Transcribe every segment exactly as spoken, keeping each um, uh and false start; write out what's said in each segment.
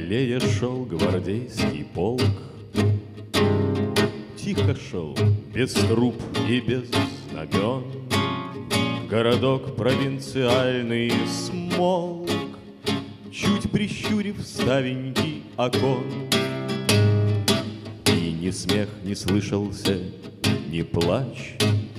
Белее шел гвардейский полк, тихо шел, без труп и без знамен. Городок провинциальный смолк, чуть прищурив ставеньки окон. И ни смех не слышался, ни плач.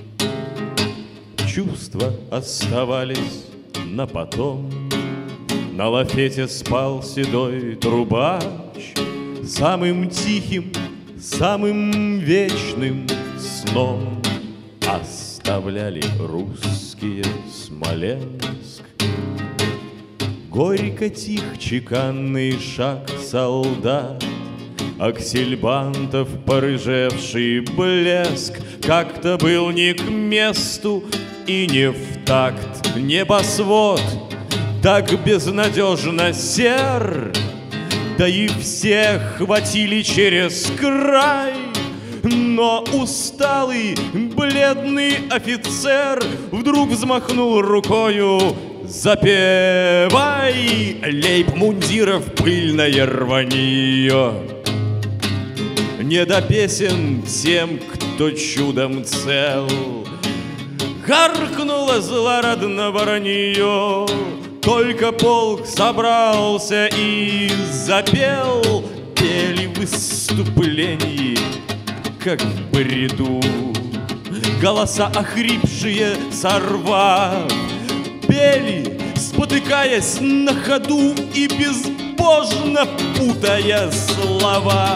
Чувства оставались на потом. На лафете спал седой трубач самым тихим, самым вечным сном. Оставляли русские Смоленск. Горько тих чеканный шаг солдат, аксельбантов порыжевший блеск как-то был не к месту и не в такт. Небосвод так безнадежно сер, да и всех хватили через край. Но усталый, бледный офицер вдруг взмахнул рукою: запевай, лейб-мундиров пыльное рванье. Не до песен тем, кто чудом цел. Харкнуло злорадно воронье. Только полк собрался и запел. Пели в выступлении, как в бреду, голоса охрипшие сорвав. Пели, спотыкаясь на ходу и безбожно путая слова.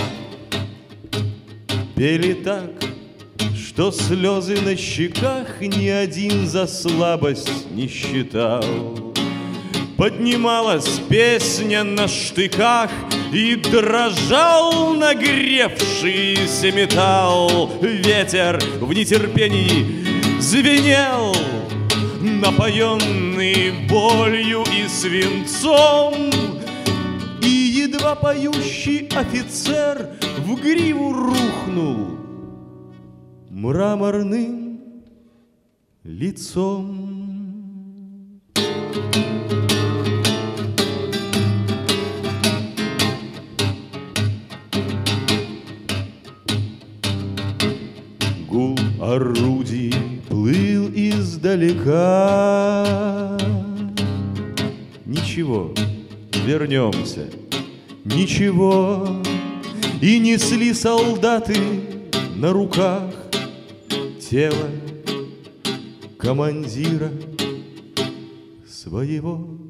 Пели так, что слезы на щеках ни один за слабость не считал. Поднималась песня на штыках, и дрожал нагревшийся металл. Ветер в нетерпении звенел, напоенный болью и свинцом. И едва поющий офицер в гриву рухнул мраморным лицом. Гул орудий плыл издалека. Ничего, вернемся, ничего. И несли солдаты на руках тело командира своего.